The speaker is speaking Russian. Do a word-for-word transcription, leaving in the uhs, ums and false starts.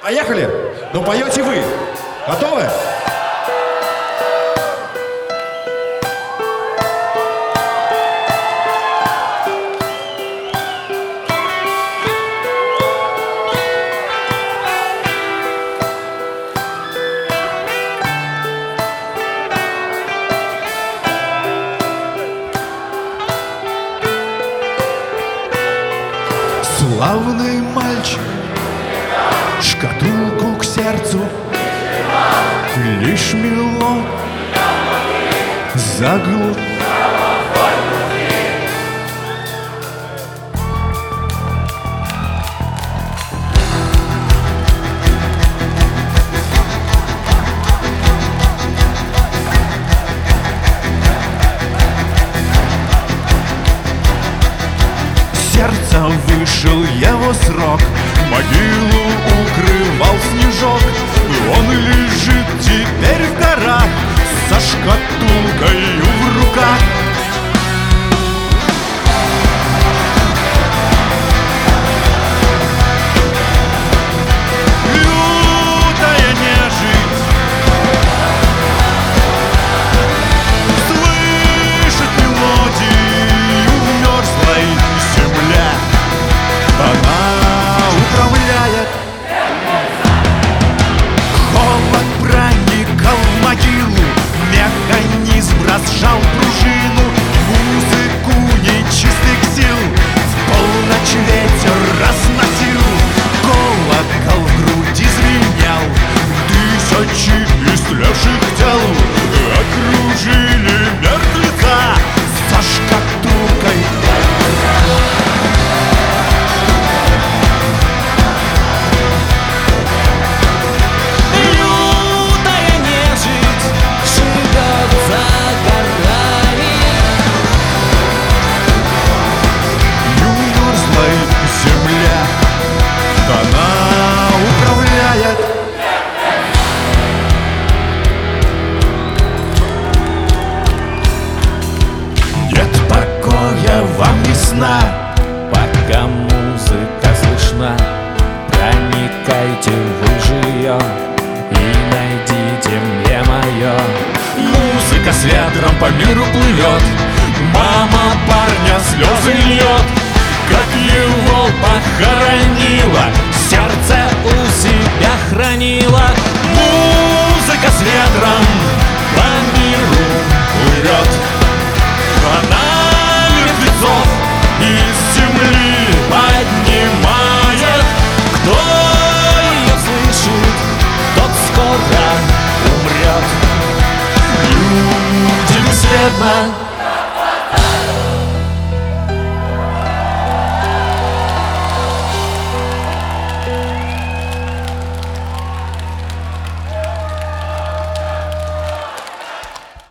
Поехали! Ну поете вы. Готовы? Славный мальчик, шкатулку к сердцу, лишь мело заглох. Сердца вышел его срок, могилу укрывал снежок. Он лежит теперь в горах со шкатулкою в руках. Лютая нежить слышит мелодию мерзлой земля. Она управляет. Холод проникал в могилу, механизм разжал пружину. Музыку нечистых сил в полночь ветер разносил. Колокол в груди звенел, тысячи истлевших тел окружили мертвеца со шкатулкой. Вам не сна, пока музыка слышна. Проникайте в жилье и найдите мне мое. Музыка с ветром по миру плывет, мама парня слезы льет. Как его похоронила, сердце у себя хранила. Музыка с ветром по миру плывет. Она из земли поднимает. Кто ее слышит, тот скоро умрет. Люди бесследно